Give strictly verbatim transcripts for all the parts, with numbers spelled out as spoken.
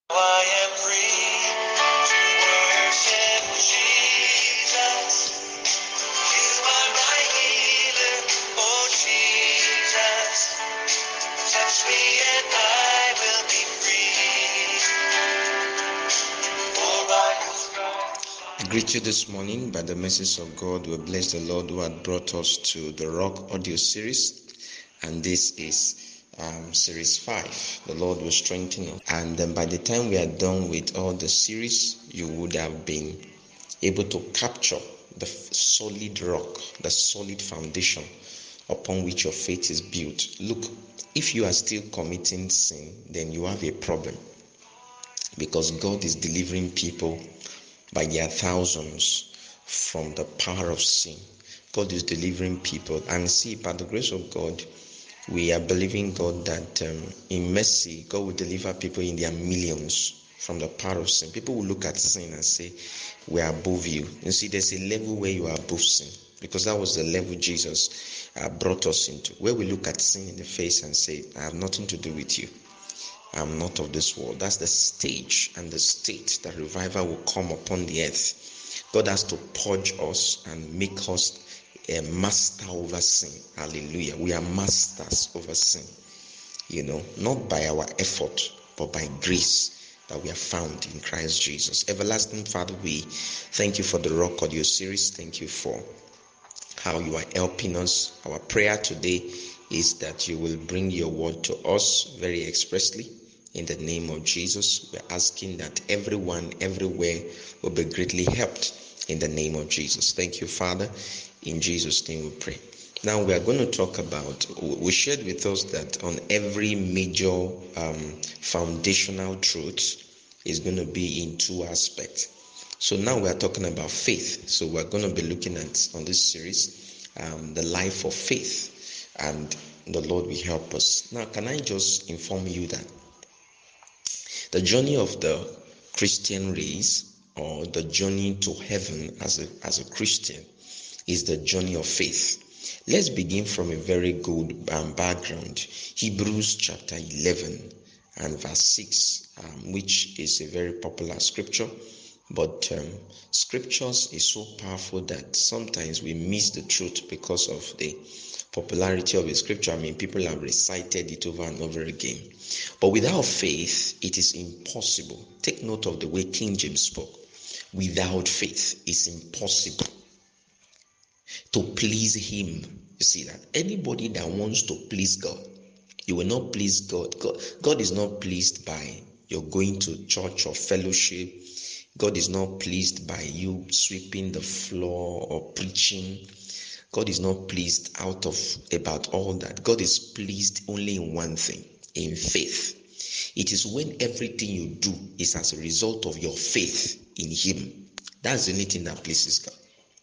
I am free to worship Jesus. You are my healer, oh Jesus. Touch me and I will be free. For by His stripes. I greet you this morning by the mercies of God. We bless the Lord who had brought us to the Rock audio series, and this is Um, series five. The Lord will strengthen us, and then by the time we are done with all the series, you would have been able to capture the solid rock, the solid foundation upon which your faith is built. Look, if you are still committing sin, then you have a problem, because God is delivering people by their thousands from the power of sin. God is delivering people, and see, by the grace of God, we are believing God that um, in mercy, God will deliver people in their millions from the power of sin. People will look at sin and say, we are above you. You see, there's a level where you are above sin, because that was the level Jesus uh, brought us into, where we look at sin in the face and say, I have nothing to do with you. I'm not of this world. That's the stage and the state that revival will come upon the earth. God has to purge us and make us a master over sin. Hallelujah. We are masters over sin. You know, not by our effort, but by grace that we are found in Christ Jesus. Everlasting Father, we thank you for the Rock Audio series. Thank you for how you are helping us. Our prayer today is that you will bring your word to us very expressly. In the name of Jesus, we're asking that everyone, everywhere will be greatly helped in the name of Jesus. Thank you, Father. In Jesus' name we pray. Now we are going to talk about, we shared with us that on every major um, foundational truth is going to be in two aspects. So now we are talking about faith. So we're going to be looking at, on this series, um, the life of faith, and the Lord will help us. Now, can I just inform you that the journey of the Christian race, or the journey to heaven as a, as a Christian, is the journey of faith. Let's begin from a very good um, background. Hebrews chapter eleven and verse six, um, which is a very popular scripture. But um, scriptures is so powerful that sometimes we miss the truth because of the popularity of the scripture. I mean, people have recited it over and over again. But without faith, it is impossible. Take note of the way King James spoke. Without faith, it's impossible to please him. You see that? Anybody that wants to please God, you will not please God. God, God is not pleased by your going to church or fellowship. God is not pleased by you sweeping the floor or preaching. God is not pleased out of about all that. God is pleased only in one thing, in faith. It is when everything you do is as a result of your faith in him. That's the only thing that pleases God.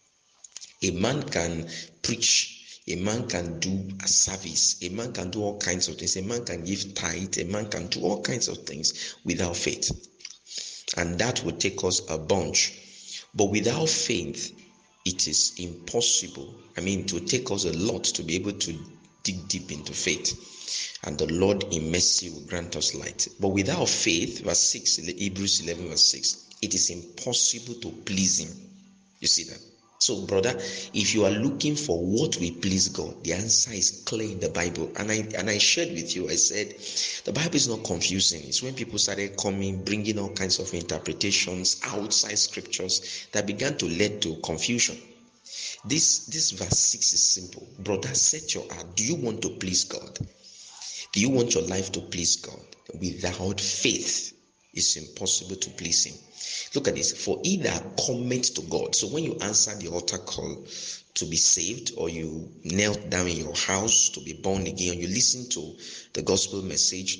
A man can preach, a man can do a service, a man can do all kinds of things, a man can give tithe, a man can do all kinds of things without faith. And that will take us a bunch. But without faith, it is impossible. I mean, it will take us a lot to be able to dig deep into faith. And the Lord in mercy will grant us light. But without faith, verse six, Hebrews eleven, verse six, it is impossible to please him. You see that? So, brother, if you are looking for what will please God, the answer is clear in the Bible. And I and I shared with you, I said, the Bible is not confusing. It's when people started coming, bringing all kinds of interpretations outside scriptures that began to lead to confusion. This, this verse six is simple. Brother, set your heart. Do you want to please God? Do you want your life to please God? Without faith, it's impossible to please him. Look at this. For he that cometh to God. So when you answer the altar call to be saved, or you knelt down in your house to be born again, or you listen to the gospel message,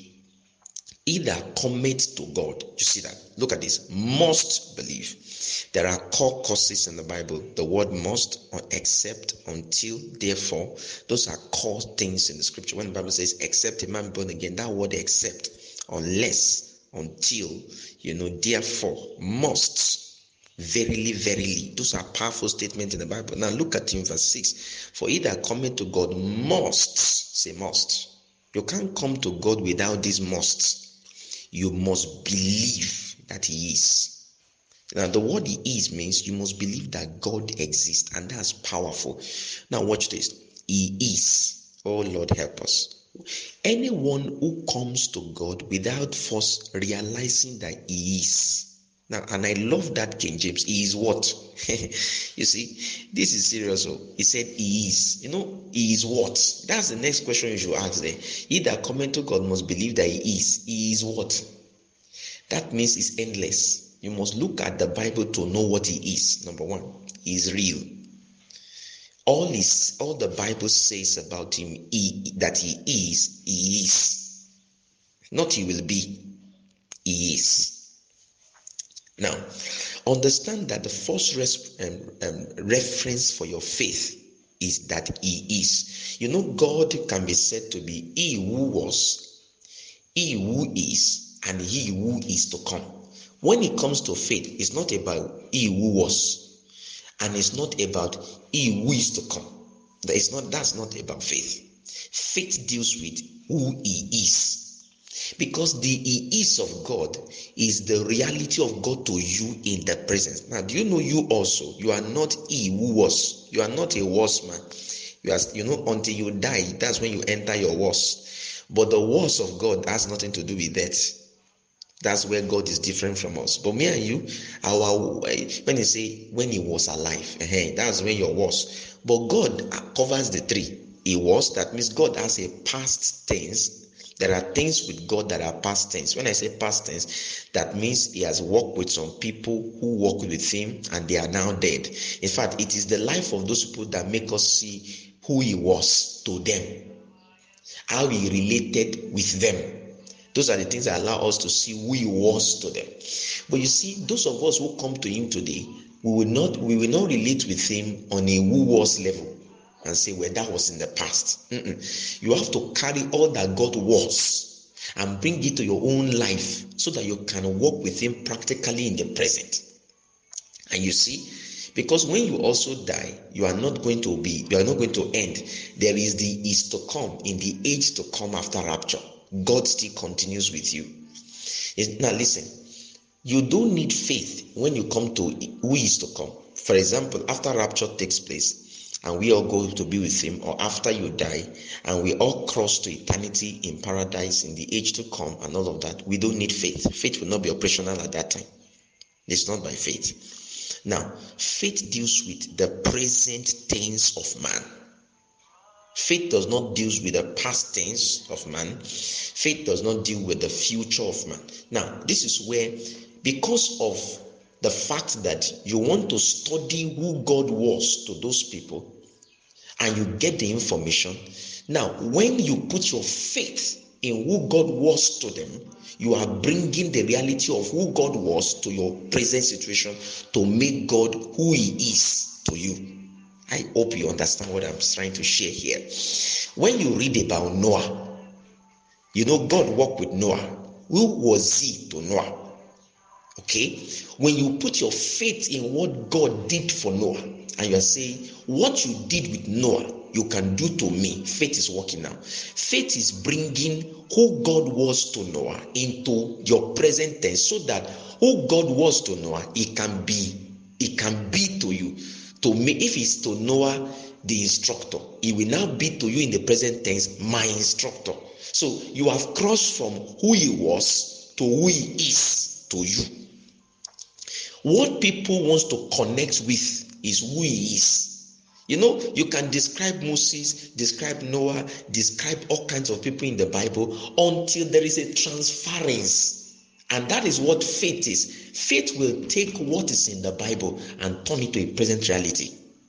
he that cometh to God, you see that? Look at this. Must believe. There are core courses in the Bible. The word must, or except, until, therefore. Those are core things in the scripture. When the Bible says, except a man born again, that word except, unless, until, you know, therefore, must, verily, verily. Those are powerful statements in the Bible. Now look at in verse six. For he that cometh to God must, say must. You can't come to God without these musts. You must believe that he is. Now, the word he is means you must believe that God exists, and that's powerful. Now, watch this. He is. Oh, Lord, help us. Anyone who comes to God without first realizing that he is. Now, and I love that King James. He is what? You see, this is serious. Oh. He said he is. You know, he is what? That's the next question you should ask there. He that cometh to God must believe that he is. He is what? That means it's endless. You must look at the Bible to know what he is. Number one, he is real. All is all the Bible says about him, he, that he is, he is. Not he will be, he is. Now, understand that the first res- um, um, reference for your faith is that he is. You know, God can be said to be he who was, he who is, and he who is to come. When it comes to faith, it's not about he who was, and it's not about he who is to come. That is not, that's not about faith. Faith deals with who he is. Because the he is of God is the reality of God to you in the present. Now, do you know you also? You are not he who was. You are not a was man. You are, you know, until you die, that's when you enter your was. But the was of God has nothing to do with that. That's where God is different from us. But me and you, our when you say when he was alive, that's when your was. But God covers the three. He was, that means God has a past tense. There are things with God that are past tense. When I say past tense, that means he has walked with some people who walked with him and they are now dead. In fact, it is the life of those people that make us see who he was to them, how he related with them. Those are the things that allow us to see who he was to them. But you see, those of us who come to him today, we will not we will not relate with him on a who was level and say, well, that was in the past. Mm-mm. You have to carry all that God was and bring it to your own life so that you can walk with him practically in the present. And you see, because when you also die, you are not going to be, you are not going to end. There is the is to come, in the age to come after rapture. God still continues with you. Now listen, you don't need faith when you come to who is to come. For example, after rapture takes place and we all go to be with him, or after you die and we all cross to eternity in paradise in the age to come and all of that, we don't need faith. Faith will not be operational at that time. It's not by faith. Now, faith deals with the present tense of man. Faith does not deal with the past tense of man. Faith does not deal with the future of man. Now, this is where, because of the fact that you want to study who God was to those people, and you get the information, now, when you put your faith in who God was to them, you are bringing the reality of who God was to your present situation to make God who he is to you. I hope you understand what I'm trying to share here. When you read about Noah, you know God walked with Noah. Who was he to Noah? Okay? When you put your faith in what God did for Noah, and you are saying, what you did with Noah, you can do to me. Faith is working now. Faith is bringing who God was to Noah into your present tense, so that who God was to Noah, it can be, it can be to you. To me, if it's to Noah, the instructor, it will now be to you in the present tense, my instructor. So you have crossed from who he was to who he is to you. What people wants to connect with is who he is. You know, you can describe Moses, describe Noah, describe all kinds of people in the Bible until there is a transference. And that is what faith is. Faith will take what is in the Bible and turn it to a present reality.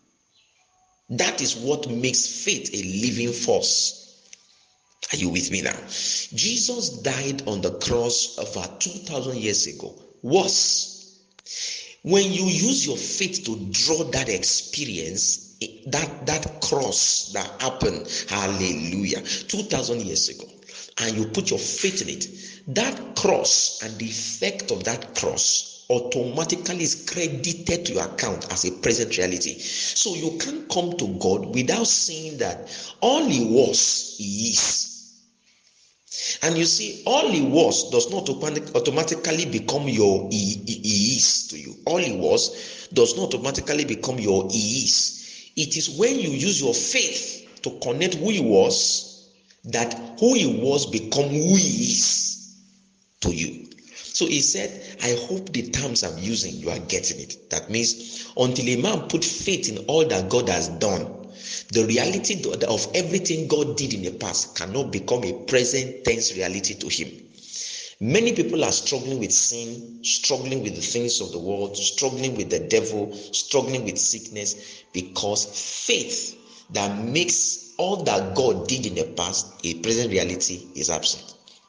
That is what makes faith a living force. Are you with me now? Jesus died on the cross over two thousand years ago. Was when you use your faith to draw that experience, that, that cross that happened, hallelujah, two thousand years ago, and you put your faith in it, that cross and the effect of that cross automatically is credited to your account as a present reality. So you can't come to God without saying that all he was, he is. And you see, all he was does not automatically become your he, he is to you. All he was does not automatically become your he is. It is when you use your faith to connect who he was, that who he was become who he is to you. So he said, I hope the terms I'm using, you are getting it. That means until a man put faith in all that God has done, the reality of everything God did in the past cannot become a present tense reality to him. Many people are struggling with sin, struggling with the things of the world, struggling with the devil, struggling with sickness, because faith that makes all that God did in the past a present reality is absent.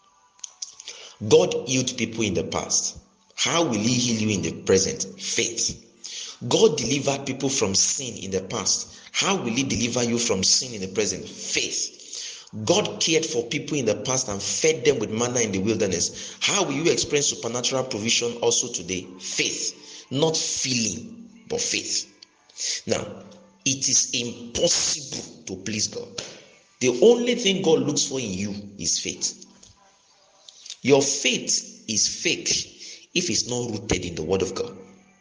God healed people in the past. How will he heal you in the present? Faith. God delivered people from sin in the past. How will he deliver you from sin in the present? Faith. God cared for people in the past and fed them with manna in the wilderness. How will you experience supernatural provision also today? Faith. Not feeling, but faith. Now, it is impossible to please God. The only thing God looks for in you is faith. Your faith is fake if it's not rooted in the word of God.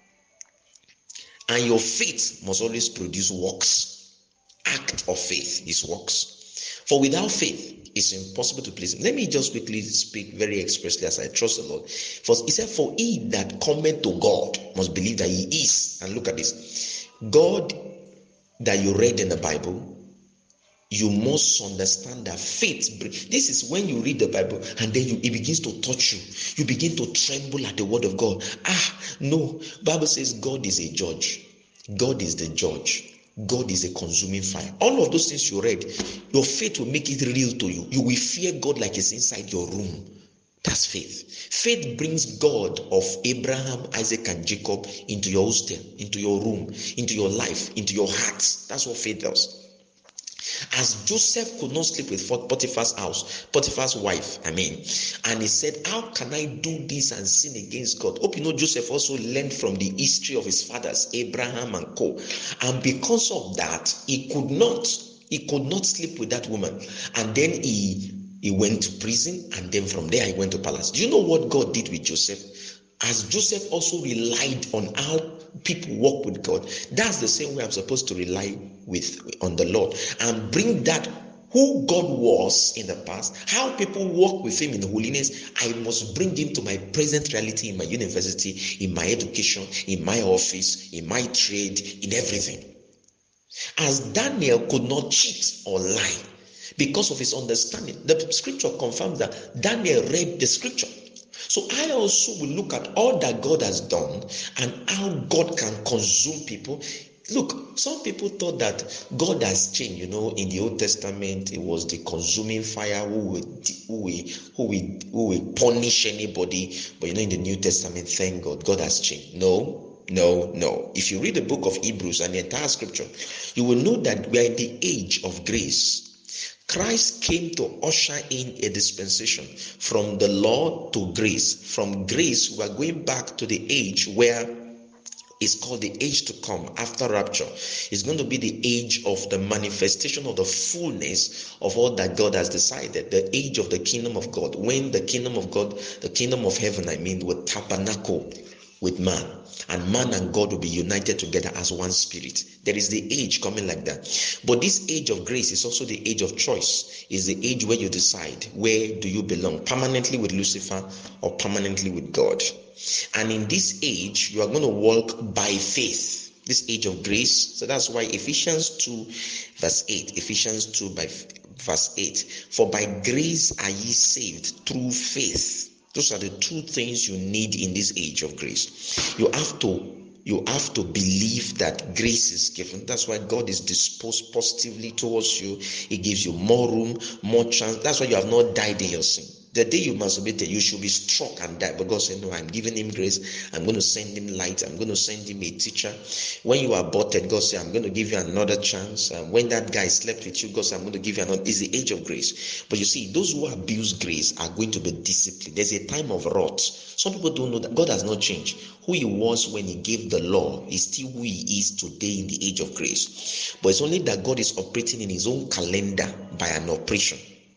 And your faith must always produce works. Act of faith is works. For without faith, it's impossible to please him. Let me just quickly speak very expressly as I trust the Lord. For he said, for he that cometh to God must believe that he is. And look at this. God that you read in the Bible, you must understand that faith, this is when you read the Bible and then you, it begins to touch you. You begin to tremble at the word of God. Ah, no. Bible says God is a judge. God is the judge. God is a consuming fire. All of those things you read, your faith will make it real to you. You will fear God like it's inside your room. That's faith. Faith brings God of Abraham, Isaac, and Jacob into your hostel, into your room, into your life, into your heart. That's what faith does. As Joseph could not sleep with Potiphar's house, Potiphar's wife, I mean, and he said, how can I do this and sin against God? Hope you know Joseph also learned from the history of his fathers, Abraham and co. And because of that, he could not, he could not sleep with that woman. And then he, he went to prison, and then from there he went to palace. Do you know what God did with Joseph? As Joseph also relied on how people walk with God, that's the same way I'm supposed to rely with on the Lord and bring that who God was in the past, how people walk with him in holiness. I must bring him to my present reality in my university, in my education, in my office, in my trade, in everything. As Daniel could not cheat or lie because of his understanding, the scripture confirms that Daniel read the scripture. So I also will look at all that God has done and how God can consume people. Look, some people thought that God has changed. You know, in the Old Testament, it was the consuming fire who will, who will, who will, who will punish anybody. But you know, in the New Testament, thank God, God has changed. No, no, no. If you read the book of Hebrews and the entire scripture, you will know that we are in the age of grace. Christ came to usher in a dispensation from the law to grace. From grace, we are going back to the age where it's called the age to come after rapture. It's going to be the age of the manifestation of the fullness of all that God has decided. The age of the kingdom of God. When the kingdom of God, the kingdom of heaven, I mean, will tabernacle with man. And man and God will be united together as one spirit. There is the age coming like that. But this age of grace is also the age of choice. Is the age where you decide, where do you belong? Permanently with Lucifer or permanently with God? And in this age, you are going to walk by faith. This age of grace. So that's why Ephesians two verse eight. Ephesians two by verse eight. For by grace are ye saved through faith. Those are the two things you need in this age of grace. You have to you have to believe that grace is given. That's why God is disposed positively towards you. He gives you more room, more chance. That's why you have not died in your sin. The day you masturbated, you should be struck and die. But God said, no, I'm giving him grace. I'm going to send him light. I'm going to send him a teacher. When you are aborted, God said, I'm going to give you another chance. And when that guy slept with you, God said, I'm going to give you another. It's the age of grace. But you see, those who abuse grace are going to be disciplined. There's a time of wrath. Some people don't know that God has not changed. Who he was when he gave the law is still who he is today in the age of grace. But it's only that God is operating in his own calendar by an operation.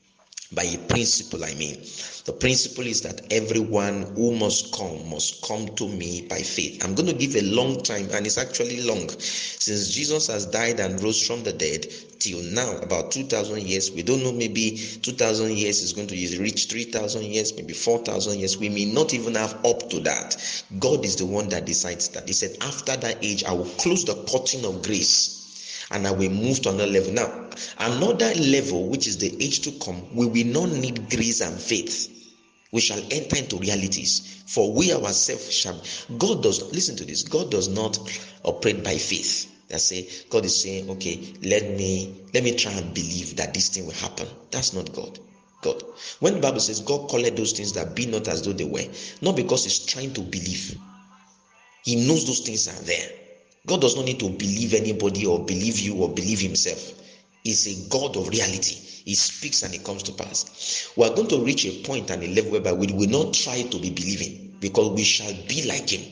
By a principle, I mean. The principle is that everyone who must come must come to me by faith. I'm going to give a long time, and it's actually long. Since Jesus has died and rose from the dead till now, about two thousand years, we don't know, maybe two thousand years is going to reach three thousand years, maybe four thousand years. We may not even have up to that. God is the one that decides that. He said, after that age, I will close the curtain of grace and I will move to another level. Now, another level, which is the age to come, we will not need grace and faith. We shall enter into realities. For we ourselves shall. God does, listen to this, God does not operate by faith. That say, God is saying, okay, let me let me try and believe that this thing will happen. That's not God. God. When the Bible says God called those things that be not as though they were, not because he's trying to believe. He knows those things are there. God does not need to believe anybody or believe you or believe himself. He's a God of reality. He speaks and it comes to pass. We are going to reach a point and a level whereby we will not try to be believing, because we shall be like him.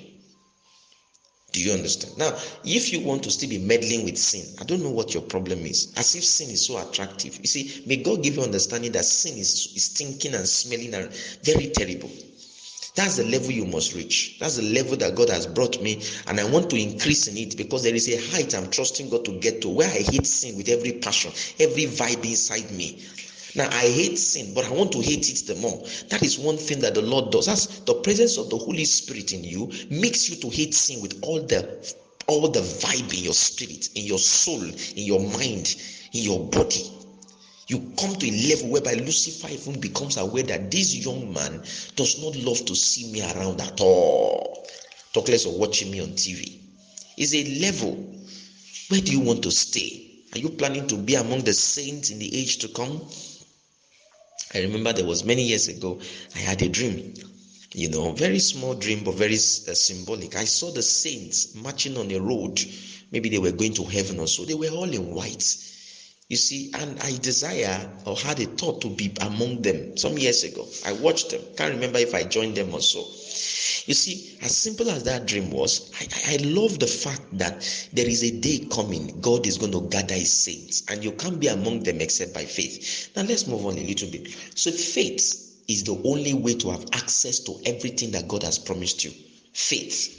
Do you understand? Now, if you want to still be meddling with sin, I don't know what your problem is. As if sin is so attractive. You see, may God give you understanding that sin is, is stinking and smelling and very terrible. That's the level you must reach. That's the level that God has brought me, and I want to increase in it, because there is a height I'm trusting God to get to where I hate sin with every passion, every vibe inside me. Now, I hate sin, but I want to hate it the more. That is one thing that the Lord does. That's the presence of the Holy Spirit in you makes you to hate sin with all the all the vibe in your spirit, in your soul, in your mind, in your body. You come to a level whereby Lucifer even becomes aware that this young man does not love to see me around at all. Talk less of watching me on T V. It's a level. Where do you want to stay? Are you planning to be among the saints in the age to come? I remember there was many years ago, I had a dream. You know, very small dream, but very uh, symbolic. I saw the saints marching on a road. Maybe they were going to heaven or so. They were all in white. You see, and I desire or had a thought to be among them some years ago. I watched them. Can't remember if I joined them or so. You see, as simple as that dream was, I, I love the fact that there is a day coming. God is going to gather his saints, and you can't be among them except by faith. Now let's move on a little bit. So faith is the only way to have access to everything that God has promised you. Faith.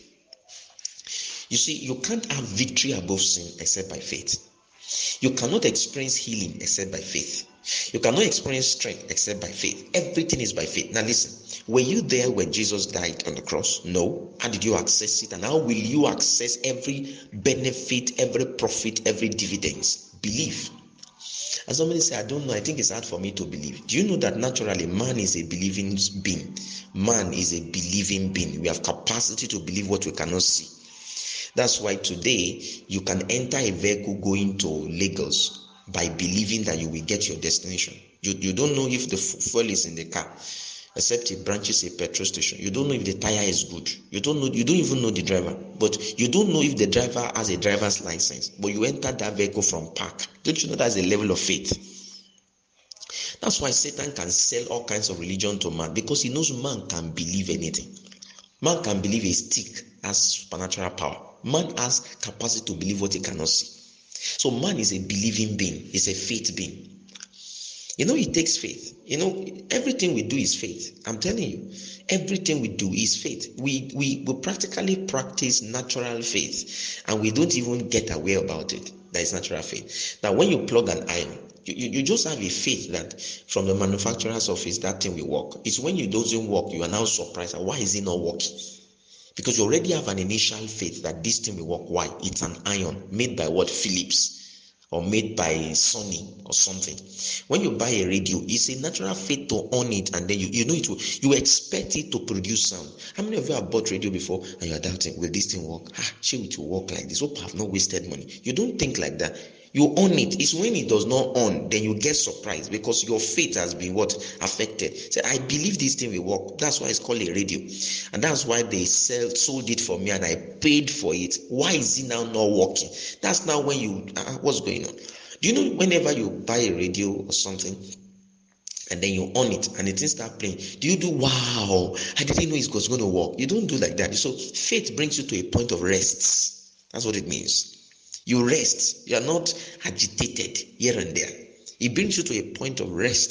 You see, you can't have victory above sin except by faith. You cannot experience healing except by faith. You cannot experience strength except by faith. Everything is by faith. Now listen, were you there when Jesus died on the cross? No. How did you access it? And how will you access every benefit, every profit, every dividends? Believe. As somebody say, I don't know, I think it's hard for me to believe. Do you know that naturally man is a believing being? Man is a believing being. We have capacity to believe what we cannot see. That's why today you can enter a vehicle going to Lagos by believing that you will get your destination. You, you don't know if the fuel is in the car, except it branches a petrol station. You don't know if the tire is good. You don't know. You don't even know the driver. But you don't know if the driver has a driver's license. But you enter that vehicle from park. Don't you know that's a level of faith? That's why Satan can sell all kinds of religion to man, because he knows man can believe anything. Man can believe a stick has supernatural power. Man has capacity to believe what he cannot see. So man is a believing being. He's a faith being. You know, it takes faith. You know, everything we do is faith. I'm telling you, everything we do is faith. We we, we practically practice natural faith, and we don't even get aware about it. That is natural faith. Now, when you plug an iron, you, you, you just have a faith that from the manufacturer's office, that thing will work. It's when it doesn't work, you are now surprised. Why is it not working? Because you already have an initial faith that this thing will work. Why? It's an iron made by what? Philips, or made by Sony or something. When you buy a radio, it's a natural faith to own it, and then you, you know it will, you expect it to produce sound. How many of you have bought radio before and you are doubting, will this thing work? Ah, sure, it will work like this. Hope I have not wasted money. You don't think like that. You own it. It's when it does not own, then you get surprised, because your faith has been what? Affected. Say, I believe this thing will work. That's why it's called a radio. And that's why they sell, sold it for me, and I paid for it. Why is it now not working? That's now when you, uh, what's going on? Do you know whenever you buy a radio or something, and then you on it and it didn't start playing, do you do, wow, I didn't know it was going to work? You don't do like that. So faith brings you to a point of rest. That's what it means. You rest. You are not agitated here and there. It brings you to a point of rest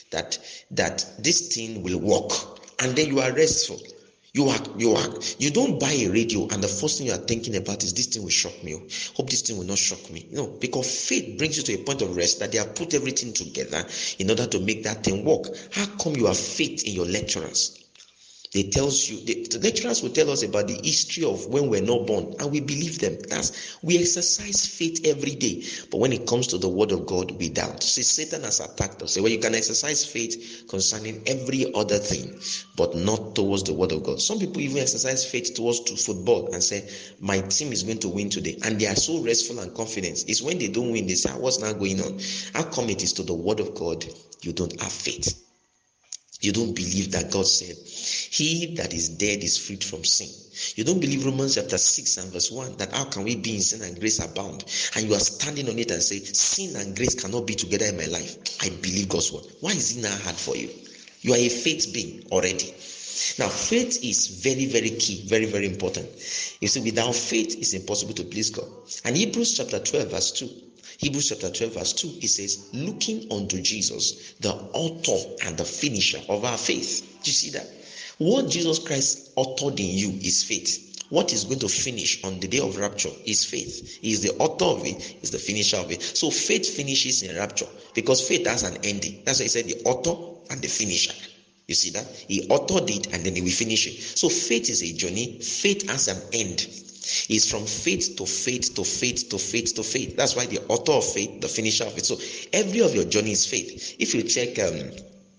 that that this thing will work, and then you are restful. You are, you are, you don't buy a radio and the first thing you are thinking about is this thing will shock me. Hope this thing will not shock me. You know, because faith brings you to a point of rest that they have put everything together in order to make that thing work. How come you have faith in your lecturers? They tells you, the, the lecturers will tell us about the history of when we're not born, and we believe them. That's, we exercise faith every day. But when it comes to the word of God, we doubt. See, Satan has attacked us. Say, well, you can exercise faith concerning every other thing, but not towards the word of God. Some people even exercise faith towards to football and say, my team is going to win today. And they are so restful and confident. It's when they don't win, they say, what's now going on? How come it is to the word of God you don't have faith? You don't believe that God said, he that is dead is freed from sin. You don't believe Romans chapter six and verse one, that how can we be in sin and grace abound? And you are standing on it and say, sin and grace cannot be together in my life. I believe God's word. Why is it now hard for you? You are a faith being already. Now, faith is very, very key, very, very important. You see, without faith, it's impossible to please God. And Hebrews chapter twelve verse two, Hebrews chapter twelve verse two, it says, looking unto Jesus, the author and the finisher of our faith. Do you see that? What Jesus Christ authored in you is faith. What is going to finish on the day of rapture is faith. He is the author of it, he is the finisher of it. So faith finishes in rapture because faith has an ending. That's why he said the author and the finisher. You see that? He authored it and then he will finish it. So faith is a journey. Faith has an end. It's from faith to faith to faith to faith to faith. That's why the author of faith, the finisher of it. So every of your journey is faith. If you check um,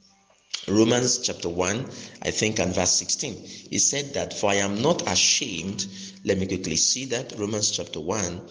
Romans chapter one, I think, and verse sixteen, he said that, for I am not ashamed. Let me quickly see that. Romans chapter one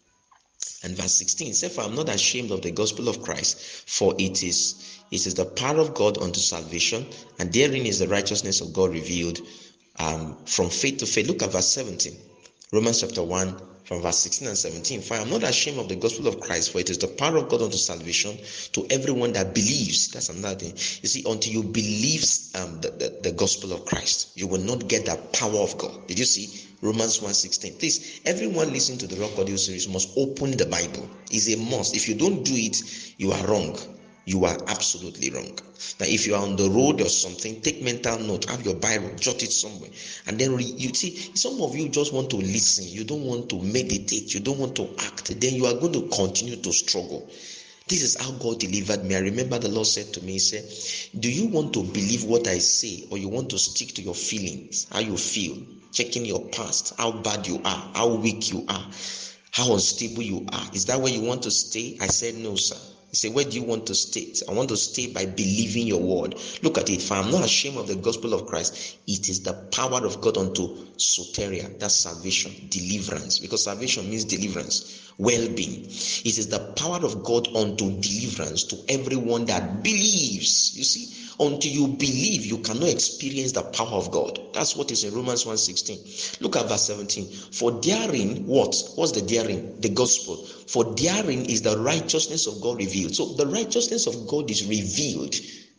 and verse sixteen said, for I am not ashamed of the gospel of Christ, for it is it is the power of God unto salvation, and therein is the righteousness of God revealed um, from faith to faith. Look at verse seventeen. Romans chapter one from verse sixteen and seventeen. For I am not ashamed of the gospel of Christ, for it is the power of God unto salvation to everyone that believes. That's another thing. You see, until you believe um, the, the, the gospel of Christ, you will not get the power of God. Did you see? Romans one sixteen. Please, everyone listening to the Rock Audio series must open the Bible. It's a must. If you don't do it, you are wrong. You are absolutely wrong. Now, if you are on the road or something, take mental note, have your Bible, jot it somewhere, and then re- you see, some of you just want to listen, you don't want to meditate, you don't want to act, then you are going to continue to struggle. This is how God delivered me. I remember the Lord said to me, he said, do you want to believe what I say, or you want to stick to your feelings, how you feel, checking your past, how bad you are, how weak you are, how unstable you are? Is that where you want to stay? I said, no, sir. He said, where do you want to stay? I want to stay by believing your word. Look at it. For I am not ashamed of the gospel of Christ. It is the power of God unto soteria. That's salvation, deliverance. Because salvation means deliverance, well-being. It is the power of God unto deliverance to everyone that believes. You see, until you believe, you cannot experience the power of God. That's what is in Romans one sixteen. Look at verse seventeen. For therein, what? What's the therein? The gospel. For therein is the righteousness of God revealed. So the righteousness of God is revealed.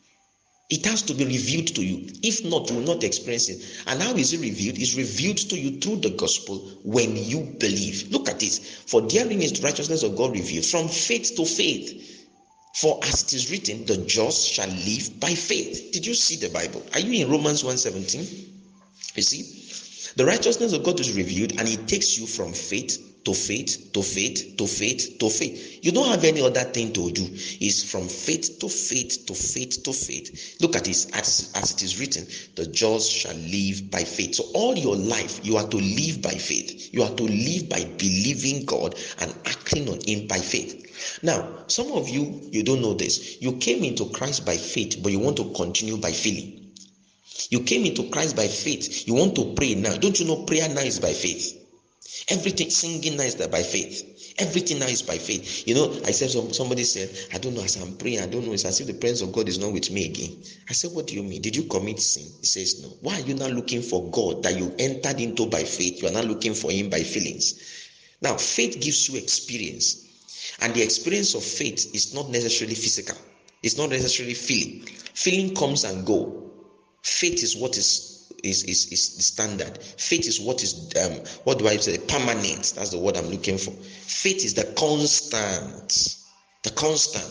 It has to be revealed to you. If not, you will not experience it. And how is it revealed? It's revealed to you through the gospel when you believe. Look at this. For therein is the righteousness of God revealed from faith to faith. For as it is written, the just shall live by faith. Did you see the Bible? Are you in Romans one seventeen? You see? The righteousness of God is revealed, and it takes you from faith to faith, to faith, to faith, to faith. You don't have any other thing to do. It's from faith to faith, to faith, to faith. Look at this. As, as it is written, the just shall live by faith. So all your life, you are to live by faith. You are to live by believing God and acting on Him by faith. Now, some of you, you don't know this. You came into Christ by faith, but you want to continue by feeling. You came into Christ by faith. You want to pray now. Don't you know prayer now is by faith? Everything, singing now is by faith. Everything now is by faith. You know, I said, somebody said, I don't know, as I'm praying, I don't know, it's as if the presence of God is not with me again. I said, what do you mean? Did you commit sin? He says, no. Why are you not looking for God that you entered into by faith? You are not looking for Him by feelings. Now, faith gives you experience. And the experience of faith is not necessarily physical. It's not necessarily feeling. Feeling comes and go. Faith is what is is is, is the standard. Faith is what is um what do I say? Permanent. That's the word I'm looking for. Faith is the constant. The constant.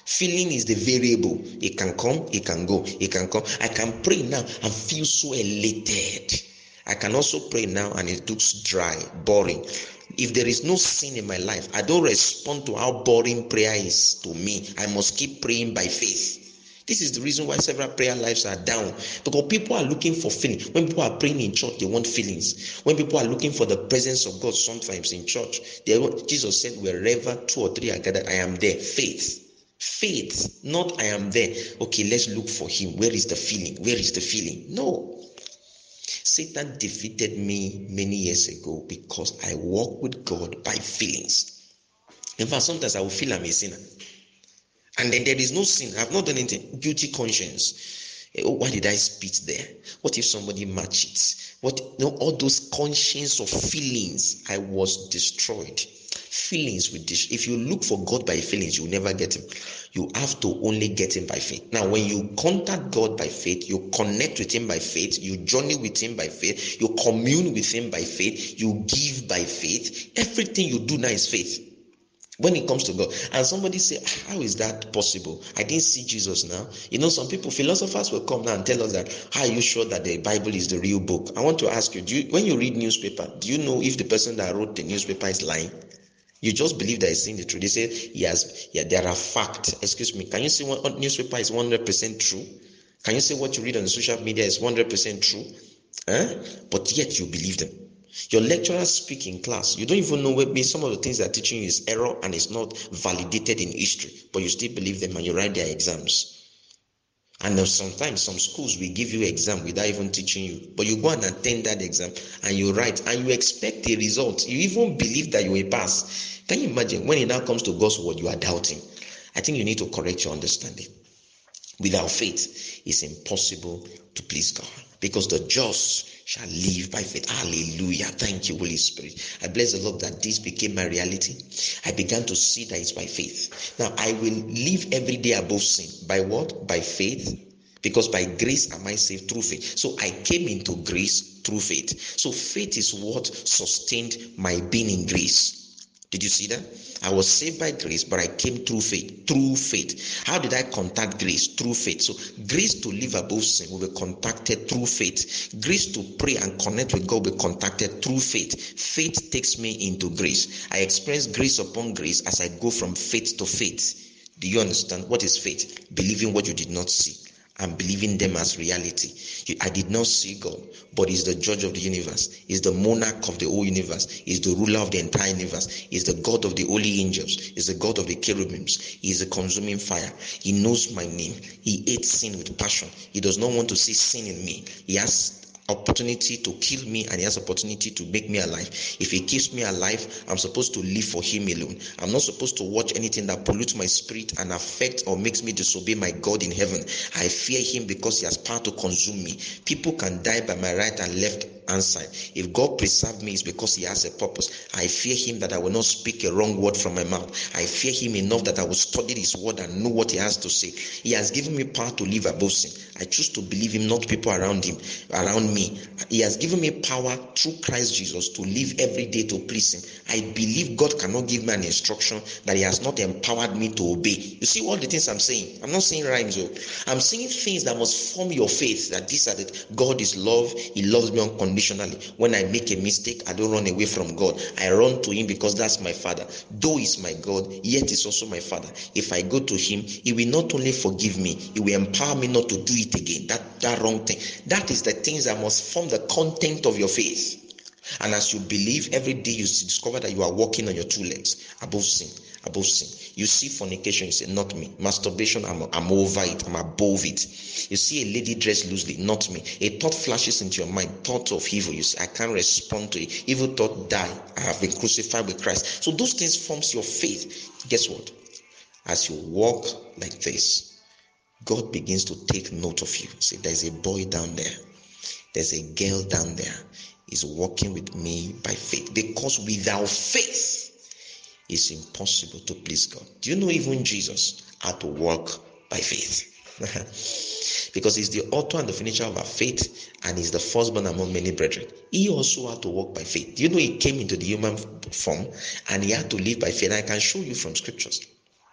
Feeling is the variable. It can come, it can go, it can come. I can pray now and feel so elated. I can also pray now and it looks dry, boring. If there is no sin in my life, I don't respond to how boring prayer is to me. I must keep praying by faith. This is the reason why several prayer lives are down. Because people are looking for feeling. When people are praying in church, they want feelings. When people are looking for the presence of God sometimes in church, they want, Jesus said, wherever two or three are gathered, I am there. Faith. Faith, not I am there. Okay, let's look for him. Where is the feeling? Where is the feeling? No. Satan defeated me many years ago because I walk with God by feelings. In fact, sometimes I will feel I'm a sinner. And then there is no sin. I have not done anything. Guilty conscience. Oh, why did I spit there? What if somebody match it? What? No, all those conscience of feelings. I was destroyed. Feelings with this. If you look for God by feelings, you will never get him. You have to only get him by faith. Now, when you contact God by faith, you connect with him by faith, you journey with him by faith, you commune with him by faith, you give by faith. Everything you do now is faith. When it comes to God, and somebody say, how is that possible? I didn't see Jesus now. You know, some people, philosophers will come now and tell us that, how are you sure that the Bible is the real book? I want to ask you, do you, when you read newspaper, do you know if the person that wrote the newspaper is lying? You just believe that he's saying the truth. They say, yes, yeah, there are facts. Excuse me, can you say one newspaper is one hundred percent true? Can you say what you read on the social media is one hundred percent true? Huh? But yet you believe them. Your lecturers speak in class. You don't even know what some of the things they're teaching you is error and it's not validated in history, but you still believe them and you write their exams. And sometimes some schools will give you exam without even teaching you, but you go and attend that exam and you write and you expect a result. You even believe that you will pass. Can you imagine when it now comes to God's word, you are doubting? I think you need to correct your understanding. Without faith, it's impossible to please God, because the just shall live by faith. Hallelujah. Thank you, Holy Spirit. I bless the Lord that this became my reality. I began to see that it's by faith. Now, I will live every day above sin. By what? By faith. Because by grace am I saved through faith. So I came into grace through faith. So faith is what sustained my being in grace. Did you see that? I was saved by grace, but I came through faith. Through faith. How did I contact grace? Through faith. So grace to live above sin will be contacted through faith. Grace to pray and connect with God will be contacted through faith. Faith takes me into grace. I experience grace upon grace as I go from faith to faith. Do you understand? What is faith? Believing what you did not see and believing them as reality. I did not see God, but he's the judge of the universe. He's the monarch of the whole universe. He's the ruler of the entire universe. He's the God of the holy angels. He's the God of the cherubims. He's a consuming fire. He knows my name. He hates sin with passion. He does not want to see sin in me. He has opportunity to kill me and he has opportunity to make me alive. If he keeps me alive, I'm supposed to live for him alone. I'm not supposed to watch anything that pollutes my spirit and affects or makes me disobey my God in heaven. I fear him because he has power to consume me. People can die by my right and left hand side. If God preserved me, it's because he has a purpose. I fear him that I will not speak a wrong word from my mouth. I fear him enough that I will study his word and know what he has to say. He has given me power to live above sin. I choose to believe him, not people around him, around me. He has given me power through Christ Jesus to live every day to please him. I believe God cannot give me an instruction that he has not empowered me to obey. You see all the things I'm saying? I'm not saying rhymes. Oh. I'm saying things that must form your faith, that these are the God is love. He loves me unconditionally. When I make a mistake, I don't run away from God. I run to him because that's my father. Though he's my God, yet he's also my father. If I go to him, he will not only forgive me, he will empower me not to do it again. That, that wrong thing. That is the things that must form the content of your faith. And as you believe, every day you discover that you are walking on your two legs, above sin, above sin. You see fornication, you say, not me. Masturbation, I'm, I'm over it, I'm above it. You see a lady dressed loosely, not me. A thought flashes into your mind, thought of evil. You say, I can't respond to it. Evil thought, die. I have been crucified with Christ. So those things forms your faith. Guess what? As you walk like this, God begins to take note of you. Say, there's a boy down there. There's a girl down there. Is walking with me by faith, because without faith it's impossible to please God. Do you know even Jesus had to walk by faith? Because he's the author and the finisher of our faith, and he's the firstborn among many brethren. He also had to walk by faith. Do you know he came into the human form and he had to live by faith? I can show you from scriptures.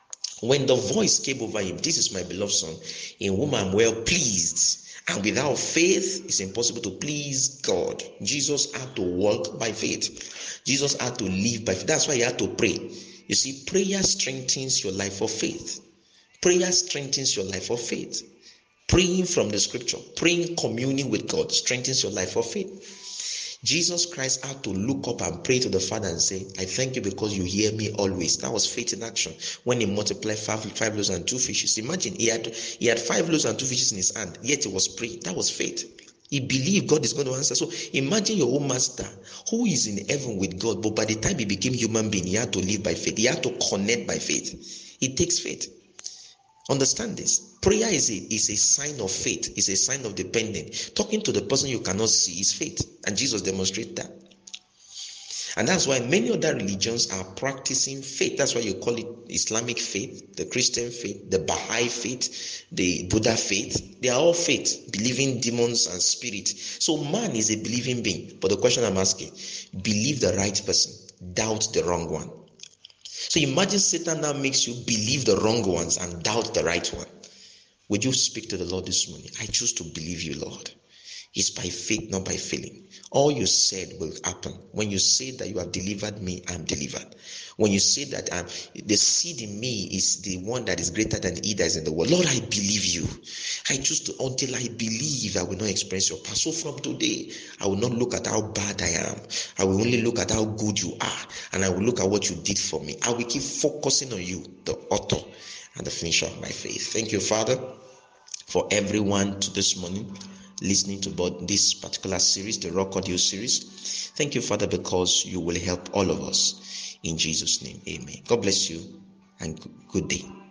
When the voice came over him, this is my beloved son, in whom I'm well pleased. And without faith, it's impossible to please God. Jesus had to walk by faith. Jesus had to live by faith. That's why he had to pray. You see, prayer strengthens your life of faith. Prayer strengthens your life of faith. Praying from the scripture, praying, communing with God strengthens your life of faith. Jesus Christ had to look up and pray to the Father and say, I thank you because you hear me always. That was faith in action. When he multiplied five, five loaves and two fishes. Imagine, he had, he had five loaves and two fishes in his hand, yet he was praying. That was faith. He believed God is going to answer. So imagine your own master who is in heaven with God, but by the time he became human being, he had to live by faith. He had to connect by faith. It takes faith. Understand this. Prayer is a, is a sign of faith. It's a sign of dependence. Talking to the person you cannot see is faith. And Jesus demonstrated that. And that's why many other religions are practicing faith. That's why you call it Islamic faith, the Christian faith, the Baha'i faith, the Buddha faith. They are all faith, believing demons and spirits. So man is a believing being. But the question I'm asking, believe the right person, doubt the wrong one. So imagine Satan now makes you believe the wrong ones and doubt the right one. Would you speak to the Lord this morning? I choose to believe you, Lord. It's by faith, not by feeling. All you said will happen. When you say that you have delivered me, I'm delivered. When you say that I'm, the seed in me is the one that is greater than he that is in the world. Lord, I believe you. I choose to, until I believe, I will not experience your power. So from today, I will not look at how bad I am. I will only look at how good you are. And I will look at what you did for me. I will keep focusing on you, the author and the finisher of my faith. Thank you, Father, for everyone to this morning listening to about this particular series, the Rock Audio series. Thank you, Father, because you will help all of us. In Jesus' name, amen. God bless you and good day.